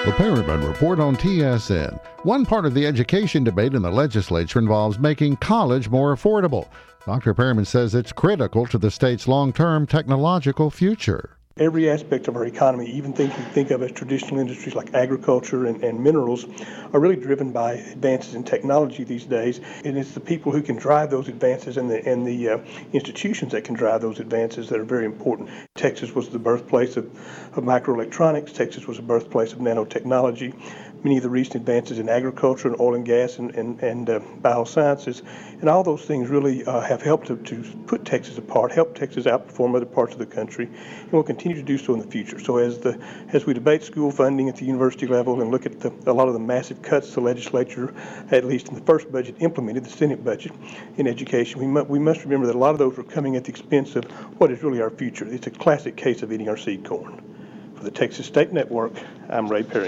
The Perryman Report on TSN. One part of the education debate in the legislature involves making college more affordable. Dr. Perryman says it's critical to the state's long-term technological future. Every aspect of our economy, even things we think of as traditional industries like agriculture and minerals, are really driven by advances in technology these days. And it's the people who can drive those advances and the institutions that can drive those advances that are very important. Texas was the birthplace of microelectronics. Texas was the birthplace of nanotechnology. Many of the recent advances in agriculture and oil and gas and biosciences, and all those things really have helped to put Texas apart, help Texas outperform other parts of the country, and will continue to do so in the future. So as we debate school funding at the university level and look at a lot of the massive cuts the legislature, at least in the first budget, implemented, the Senate budget in education, we must remember that a lot of those were coming at the expense of what is really our future. It's a classic case of eating our seed corn. For the Texas State Network, I'm Ray Perry.